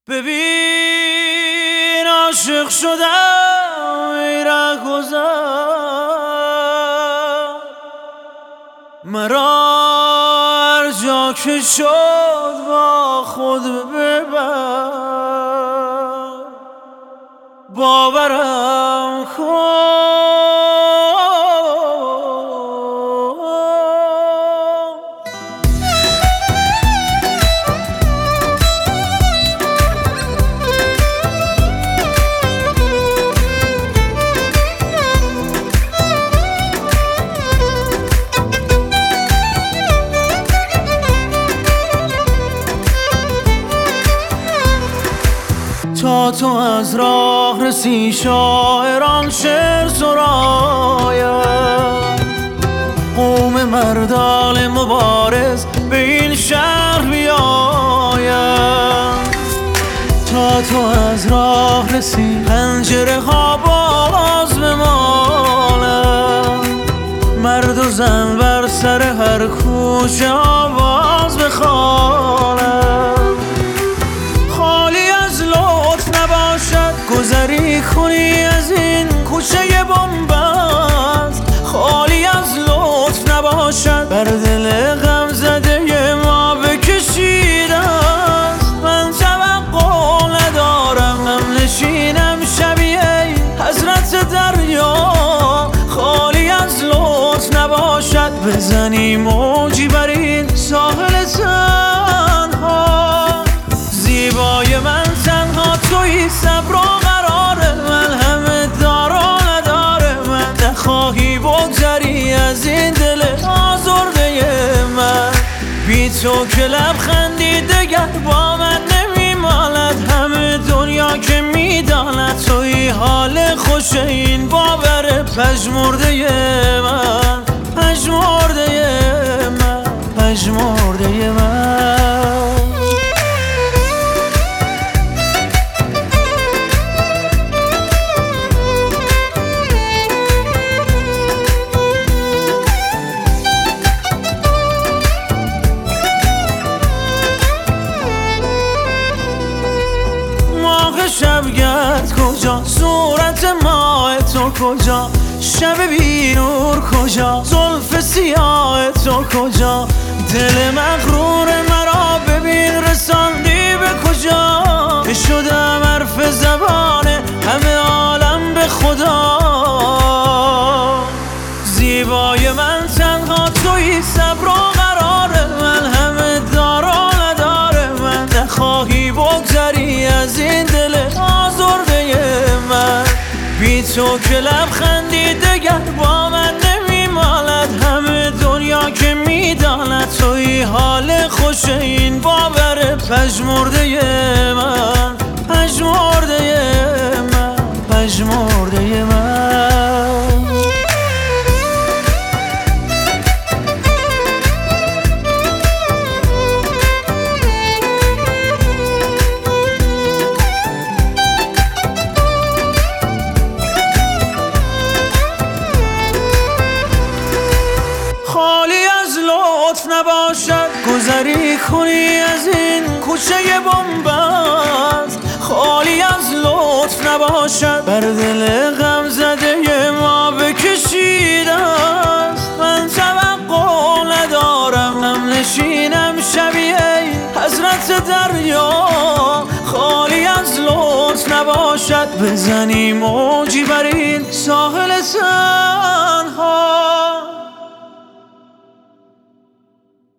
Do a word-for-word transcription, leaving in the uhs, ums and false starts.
ببین عاشق شدم ای رهگذر، مرا هر جا که شد با خود ببر، باورم کن تا تو از راه رسی شاعران شعر سراید، قوم مردان مبارز به این شهر بیاید. تا تو از راه رسی پنجره ها باز بمالد، مرد و زن بر سر هر کوچه آواز بخوانند. گذری کنی از این کوچه بنبست، خالی از لطف نباشد بر دل غم زده ما بکشیده است. من توقع ندارم هم نشینم شبیه حضرت دریا، خالی از لطف نباشد بزنی موجی بر این ساحل تنها. زیبای من تنها تویی، صبر و قرار من همه دار و نداره من. نخواهی بگذری از این دل آزرده من، بی تو که لبخندی دگر با من نمیماند. همه دنیا که میداند تویی حال خوش این باور پژمرده من، پژمرده من، پژمرده من. شبگرد کجا، صورت ماه تو کجا، شب بی نور کجا، زلف سیاه تو کجا. دل مغرور مرا ببین رساندی به کجا، که شدم حرف زبان همه عالم به خدا. زیبای من تنها تویی، صبر و قرار من همه دار و نداره من. نخواهی بگذری از این دل آزرده من، بی تو که لبخندی دگر با من نمیماند. همه دنیا که میداند تویی حال خوش این باور پژمرده من، پژمرده من، پژمرده من. نباشد گذری کنی از این کوچه بنبست، خالی از لطف نباشد بر دل غم زده ما بکشیده است. من توقع ندارم هم نشینم شبیه حضرت دریا، خالی از لطف نباشد بزنی موجی بر این ساحل سر.